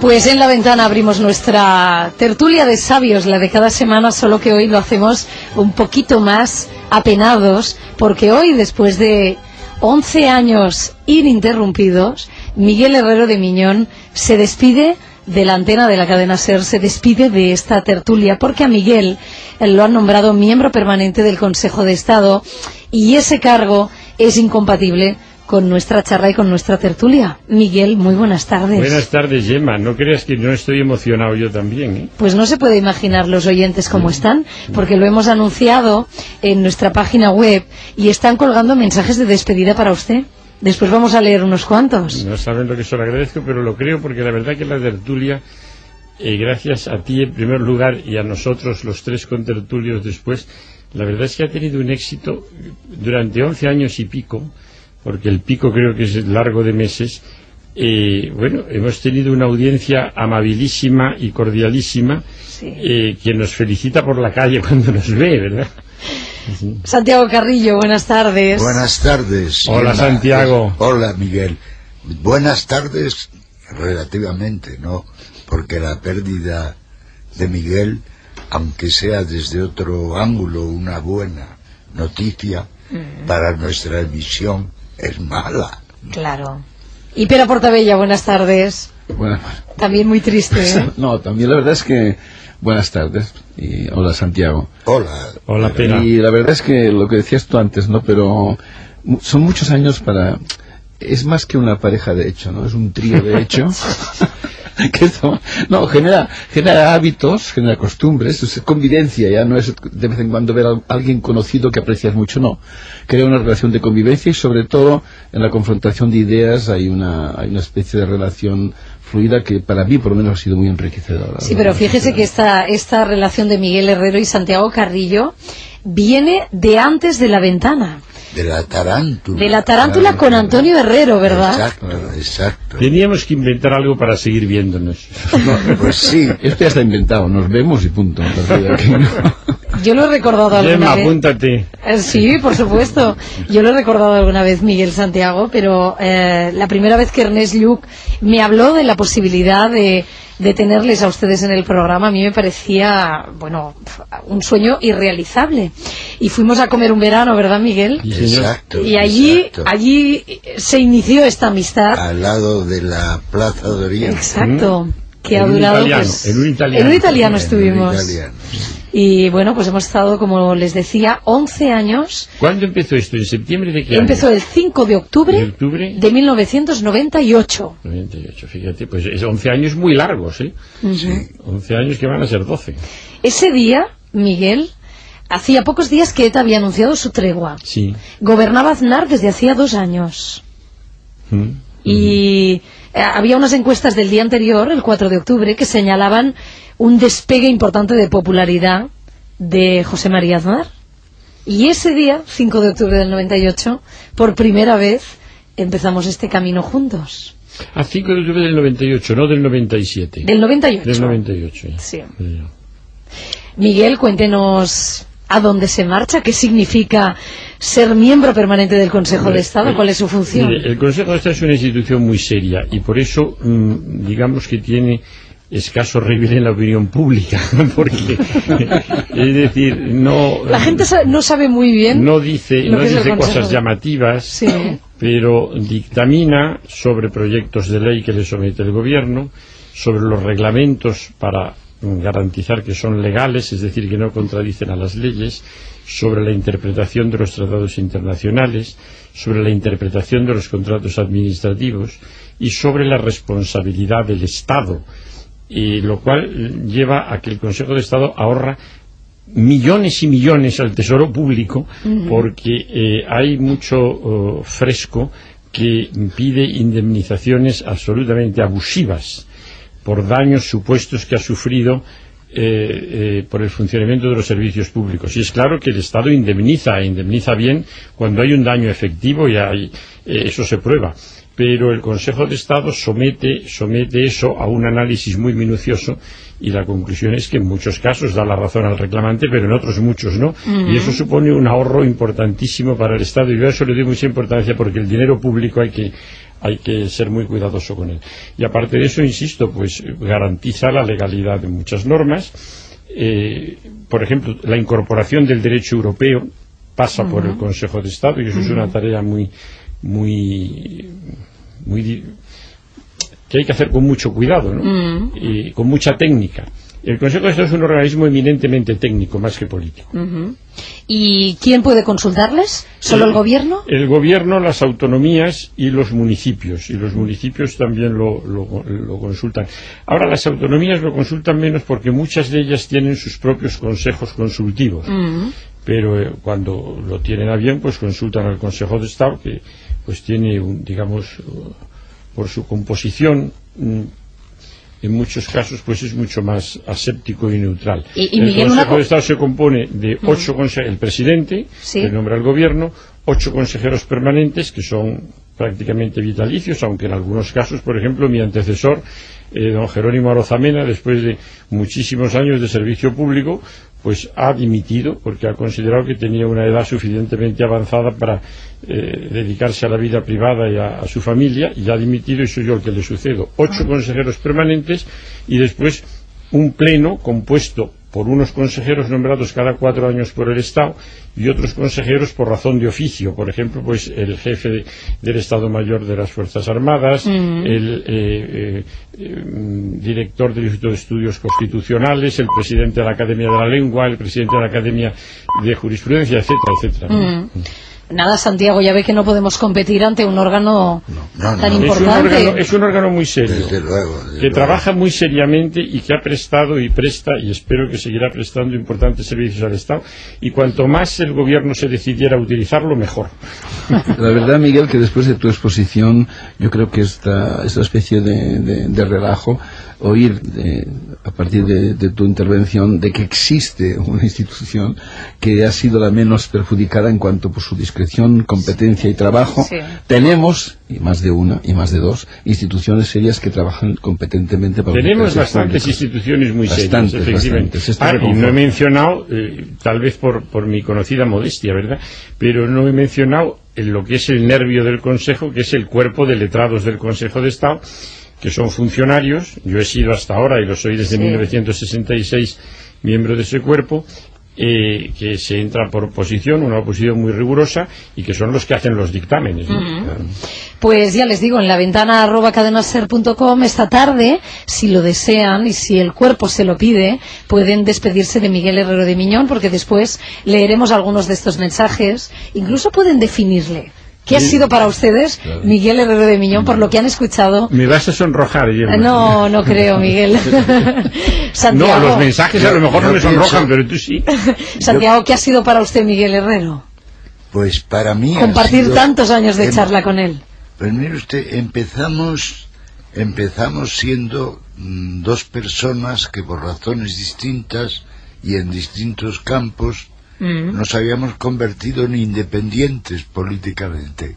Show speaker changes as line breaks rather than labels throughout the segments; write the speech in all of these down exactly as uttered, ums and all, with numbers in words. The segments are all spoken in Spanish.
Pues en La Ventana abrimos nuestra tertulia de sabios, la de cada semana, solo que hoy lo hacemos un poquito más apenados, porque hoy, después de once años ininterrumpidos, Miguel Herrero de Miñón se despide de la antena de la cadena SER, se despide de esta tertulia, porque a Miguel lo han nombrado miembro permanente del Consejo de Estado, y ese cargo es incompatible con nuestra charla y con nuestra tertulia. Miguel, muy buenas tardes.
Buenas tardes, Gemma. No creas que no estoy emocionado yo también, ¿eh?
Pues no se puede imaginar los oyentes cómo están, porque lo hemos anunciado en nuestra página web y están colgando mensajes de despedida para usted. Después vamos a leer unos cuantos.
No saben lo que se lo agradezco, pero lo creo, porque la verdad que la tertulia, eh, gracias a ti en primer lugar y a nosotros los tres contertulios después, la verdad es que ha tenido un éxito durante once años y pico, porque el pico creo que es largo de meses. Eh, bueno, hemos tenido una audiencia amabilísima y cordialísima, sí. eh, que nos felicita por la calle cuando nos ve, ¿verdad? Sí.
Santiago Carrillo, buenas tardes.
Buenas tardes.
Hola, Gemma. Santiago.
Hola, Miguel. Buenas tardes relativamente, ¿no? Porque la pérdida de Miguel, aunque sea desde otro ángulo una buena noticia, mm. para nuestra emisión es mala.
Claro. Y Pera Portabella, buenas tardes.
Buenas.
También muy triste, ¿eh?
No, también la verdad es que buenas tardes. Y hola, Santiago.
Hola.
Hola, Pera.
Y la verdad es que lo que decías tú antes, ¿no? Pero son muchos años para... Es más que una pareja de hecho, ¿no? Es un trío de hecho. que eso, no, genera, genera hábitos, genera costumbres, es convivencia, ya no es de vez en cuando ver a alguien conocido que aprecias mucho, no. Crea una relación de convivencia y sobre todo en la confrontación de ideas hay una, hay una especie de relación fluida que para mí por lo menos ha sido muy enriquecedora.
Sí, pero fíjese que esta, esta relación de Miguel Herrero y Santiago Carrillo viene de antes de La Ventana.
De la tarántula.
De la tarántula con Antonio Herrero, ¿verdad?
Exacto, exacto.
Teníamos que inventar algo para seguir viéndonos.
No,
pues sí.
Esto ya está inventado, nos vemos y punto.
Yo lo he recordado alguna
Gemma,
vez.
apúntate.
Eh, sí, por supuesto. Yo lo he recordado alguna vez, Miguel Santiago, pero eh, la primera vez que Ernest Lluch me habló de la posibilidad de... de tenerles a ustedes en el programa, a mí me parecía, bueno, un sueño irrealizable. Y fuimos a comer un verano, ¿verdad, Miguel?
Exacto.
Y allí,
exacto.
allí se inició esta amistad.
Al lado de la Plaza de Oriente.
Exacto. ¿Mm? Que
en
ha durado,
italiano,
pues...
En un italiano.
En un italiano
En
estuvimos.
un italiano, sí.
Y bueno, pues hemos estado, como les decía, once años.
¿Cuándo empezó esto? ¿En septiembre de qué
Empezó
año?
el cinco de octubre,
¿De octubre?
de mil novecientos noventa y ocho.
noventa y ocho, fíjate, pues es once años muy largos, ¿eh?
Uh-huh.
Sí.
once años que van a ser doce.
Ese día, Miguel, hacía pocos días que ETA había anunciado su tregua.
Sí.
Gobernaba Aznar desde hacía dos años.
¿Mm?
Y eh, había unas encuestas del día anterior, el cuatro de octubre, que señalaban un despegue importante de popularidad de José María Aznar. Y ese día, cinco de octubre del noventa y ocho, por primera vez empezamos este camino juntos.
A cinco de octubre del noventa y ocho, no del noventa y siete.
Del noventa y ocho.
Del noventa y ocho, ya.
Sí.
Ya.
Miguel, cuéntenos a dónde se marcha, qué significa ser miembro permanente del Consejo de Estado, cuál es su función.
Mire, el Consejo de Estado es una institución muy seria y por eso, mmm, digamos que tiene escaso revive en la opinión pública, porque es decir, no
la gente no sabe muy bien,
no dice, no dice cosas llamativas,
sí.
pero dictamina sobre proyectos de ley que le somete el gobierno, sobre los reglamentos para garantizar que son legales, es decir, que no contradicen a las leyes, sobre la interpretación de los tratados internacionales, sobre la interpretación de los contratos administrativos y sobre la responsabilidad del Estado, y lo cual lleva a que el Consejo de Estado ahorra millones y millones al Tesoro Público, uh-huh. porque eh, hay mucho uh, fresco que pide indemnizaciones absolutamente abusivas por daños supuestos que ha sufrido eh, eh, por el funcionamiento de los servicios públicos. Y es claro que el Estado indemniza, e indemniza bien cuando hay un daño efectivo y hay, eh, eso se prueba. Pero el Consejo de Estado somete, somete eso a un análisis muy minucioso y la conclusión es que en muchos casos da la razón al reclamante, pero en otros muchos no. Uh-huh. Y eso supone un ahorro importantísimo para el Estado y yo a eso le doy mucha importancia porque el dinero público hay que, hay que ser muy cuidadoso con él. Y aparte de eso, insisto, pues garantiza la legalidad de muchas normas. Eh, por ejemplo, la incorporación del derecho europeo pasa uh-huh. por el Consejo de Estado, y eso uh-huh. es una tarea muy, muy, muy que hay que hacer con mucho cuidado, ¿no? Uh-huh. Y con mucha técnica. El Consejo de Estado es un organismo eminentemente técnico, más que político.
Uh-huh. ¿Y quién puede consultarles? ¿Solo el, el gobierno?
El gobierno, las autonomías y los municipios. Y los municipios también lo, lo, lo consultan. Ahora, las autonomías lo consultan menos porque muchas de ellas tienen sus propios consejos consultivos. Uh-huh. Pero eh, cuando lo tienen a bien, pues consultan al Consejo de Estado, que pues tiene, un, digamos, uh, por su composición... Mm, en muchos casos pues es mucho más aséptico y neutral.
¿Y, y
el
Miguel,
Consejo
una...
de Estado se compone de ocho uh-huh. consejeros, el presidente, ¿sí? que nombra el gobierno, ocho consejeros permanentes que son prácticamente vitalicios, aunque en algunos casos, por ejemplo, mi antecesor, eh, don Jerónimo Arozamena, después de muchísimos años de servicio público, pues ha dimitido porque ha considerado que tenía una edad suficientemente avanzada para eh, dedicarse a la vida privada y a, a su familia, y ha dimitido, y soy yo el que le sucedo. Ocho ah. consejeros permanentes y después un pleno compuesto por unos consejeros nombrados cada cuatro años por el Estado y otros consejeros por razón de oficio. Por ejemplo, pues el jefe de, del Estado Mayor de las Fuerzas Armadas, mm. el eh, eh, eh, director del Instituto de Estudios Constitucionales, el presidente de la Academia de la Lengua, el presidente de la Academia de Jurisprudencia, etcétera, etcétera.
Mm. Nada, Santiago, ya ve que no podemos competir ante un órgano no, no, tan
no.
importante.
Es un, órgano, es un órgano muy serio,
desde luego, desde
que
luego.
trabaja muy seriamente y que ha prestado y presta, y espero que seguirá prestando importantes servicios al Estado, y cuanto más el gobierno se decidiera a utilizarlo, mejor.
La verdad, Miguel, que después de tu exposición, yo creo que esta, esta especie de, de, de relajo, oír de, a partir de, de tu intervención de que existe una institución que ha sido la menos perjudicada en cuanto por su discreción, competencia y trabajo, sí. tenemos, y más de una, y más de dos, instituciones serias que trabajan competentemente para
tenemos bastantes públicos. Instituciones muy
bastantes,
serias, efectivamente.
Bastantes.
Ah, y no he mencionado, eh, tal vez por, por mi conocida modestia, ¿verdad?, pero no he mencionado en lo que es el nervio del Consejo, que es el cuerpo de letrados del Consejo de Estado, que son funcionarios. Yo he sido hasta ahora, y lo soy desde sí. mil novecientos sesenta y seis, miembro de ese cuerpo, eh, que se entra por oposición, una oposición muy rigurosa, y que son los que hacen los dictámenes, ¿no? Uh-huh. Claro.
Pues ya les digo, en la ventana arroba cadenaser punto com esta tarde, si lo desean y si el cuerpo se lo pide, pueden despedirse de Miguel Herrero de Miñón, porque después leeremos algunos de estos mensajes. Incluso pueden definirle ¿qué ha sido para ustedes, claro, Miguel Herrero de Miñón, por lo que han escuchado?
Me vas a sonrojar, Guillermo.
No, no creo, Miguel.
Santiago, no, los mensajes a lo mejor no me sonrojan, pero tú sí.
Santiago, ¿qué ha sido para usted, Miguel Herrero?
Pues para mí
compartir
sido,
tantos años de
em,
charla con él.
Pues mire usted, empezamos, empezamos siendo mmm, dos personas que por razones distintas y en distintos campos nos habíamos convertido en independientes políticamente,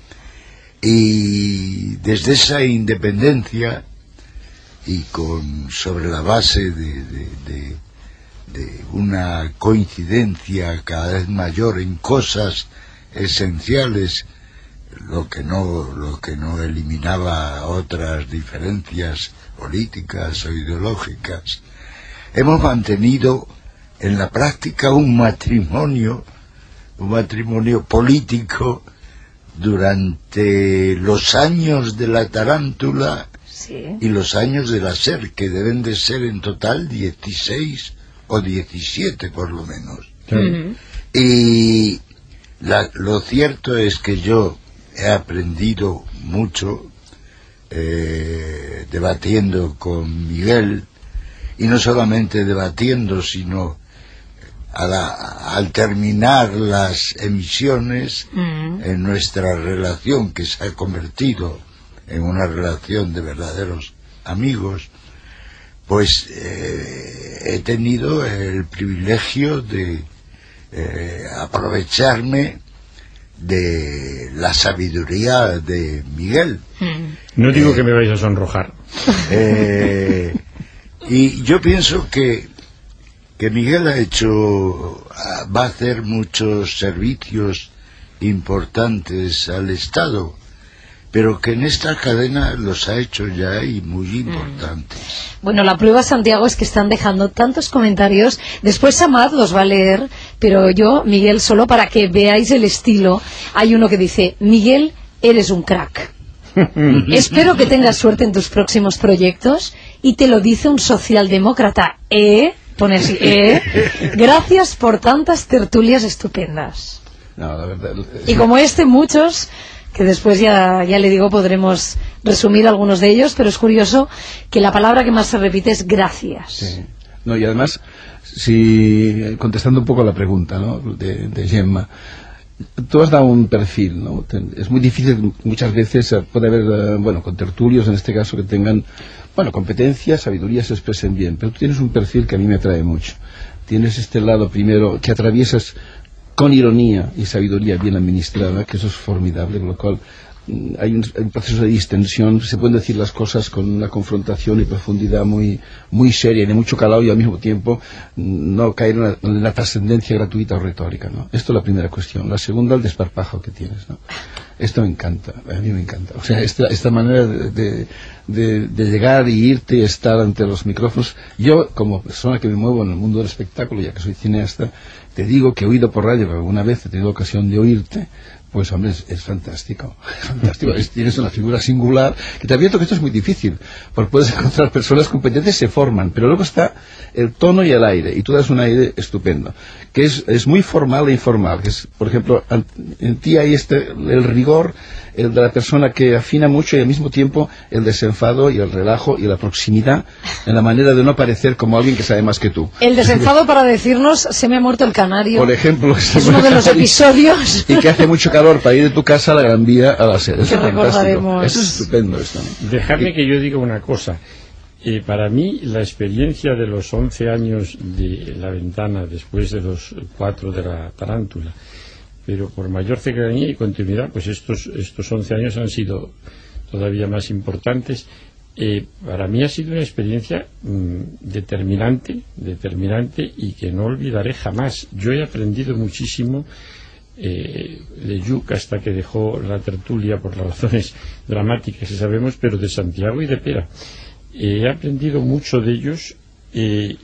y desde esa independencia y con sobre la base de, de, de, de una coincidencia cada vez mayor en cosas esenciales, lo que no lo que no eliminaba otras diferencias políticas o ideológicas, hemos mantenido en la práctica un matrimonio, un matrimonio político durante los años de la tarántula, sí, y los años de la SER, que deben de ser en total dieciséis o diecisiete por lo menos. Sí. Uh-huh. Y la, lo cierto es que yo he aprendido mucho eh, debatiendo con Miguel, y no solamente debatiendo, sino A la, al terminar las emisiones, mm. en nuestra relación, que se ha convertido en una relación de verdaderos amigos, pues eh, he tenido el privilegio de eh, aprovecharme de la sabiduría de Miguel.
Mm. No digo eh, que me vais a sonrojar.
Eh, y yo pienso que que Miguel ha hecho, va a hacer muchos servicios importantes al Estado, pero que en esta cadena los ha hecho ya y muy importantes.
Bueno, la prueba, Santiago, es que están dejando tantos comentarios. Después Samad los va a leer, pero yo, Miguel, solo para que veáis el estilo, hay uno que dice: Miguel, eres un crack. Espero que tengas suerte en tus próximos proyectos, y te lo dice un socialdemócrata. ¿Eh? Pone así, ¿eh? Gracias por tantas tertulias estupendas.
No, la verdad,
y como este, muchos, que después ya, ya le digo, podremos resumir algunos de ellos, pero es curioso que la palabra que más se repite es gracias.
Sí. No, y además, si contestando un poco a la pregunta, ¿no?, de, de Gemma, tú has dado un perfil, ¿no? Es muy difícil, muchas veces puede haber, bueno, contertulios en este caso que tengan, bueno, competencias, sabiduría, se expresen bien, pero tú tienes un perfil que a mí me atrae mucho. Tienes este lado primero que atraviesas con ironía y sabiduría bien administrada, que eso es formidable, con lo cual hay un, un proceso de distensión, se pueden decir las cosas con una confrontación y profundidad muy muy seria y de mucho calado, y al mismo tiempo no caer en la, en la trascendencia gratuita o retórica, ¿no? Esto es la primera cuestión. La segunda, el desparpajo que tienes, ¿no? Esto me encanta, a mí me encanta. O sea, esta, esta manera de, de, de, de llegar y irte y estar ante los micrófonos. Yo, como persona que me muevo en el mundo del espectáculo, ya que soy cineasta, te digo que he oído por radio, pero alguna vez he tenido ocasión de oírte. Pues hombre, es, es fantástico, es fantástico. Es, tienes una figura singular, que te advierto que esto es muy difícil, porque puedes encontrar personas competentes, se forman, pero luego está el tono y el aire, y tú das un aire estupendo, que es, es muy formal e informal, que es, por ejemplo, en ti hay este, el rigor, el de la persona que afina mucho, y al mismo tiempo el desenfado y el relajo y la proximidad en la manera de no parecer como alguien que sabe más que tú.
El desenfado para decirnos: se me ha muerto el canario.
Por ejemplo,
es uno de los episodios.
Y que hace mucho calor para ir de tu casa a la Gran Vía a la sede. Eso
es fantástico.
Eso es estupendo. Esto, ¿no?
Dejadme que yo diga una cosa. Eh, para mí, la experiencia de los once años de La Ventana, después de los cuatro de La Tarántula, pero por mayor cercanía y continuidad, pues estos estos once años han sido todavía más importantes. Eh, para mí ha sido una experiencia mmm, determinante, determinante y que no olvidaré jamás. Yo he aprendido muchísimo eh, de Lluc, hasta que dejó la tertulia por las razones dramáticas que sabemos, pero de Santiago y de Pera. Eh, he aprendido mucho de ellos eh,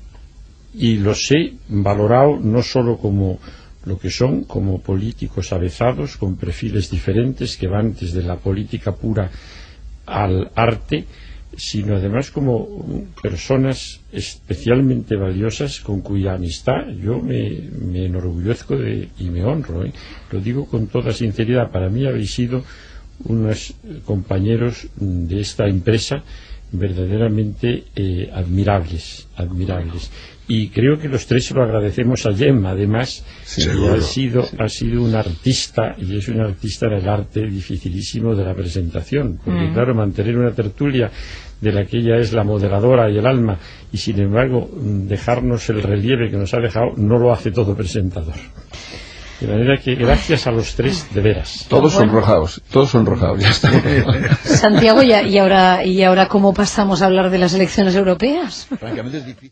y los he valorado no solo como lo que son, como políticos avezados, con perfiles diferentes que van desde la política pura al arte, sino además como personas especialmente valiosas con cuya amistad yo me, me enorgullezco de, y me honro, ¿eh? Lo digo con toda sinceridad. Para mí habéis sido unos compañeros de esta empresa verdaderamente eh, admirables, admirables. Y creo que los tres se lo agradecemos a Gemma, además,
sí,
que ha sido, ha sido un artista, y es un artista en el arte dificilísimo de la presentación, porque mm. claro, mantener una tertulia de la que ella es la moderadora y el alma, y sin embargo dejarnos el relieve que nos ha dejado, no lo hace todo presentador. De manera que gracias a los tres, de veras.
Todos bueno. sonrojados, todos sonrojados, ya está.
Santiago, ¿y ahora, y ahora cómo pasamos a hablar de las elecciones europeas?
Francamente es difícil.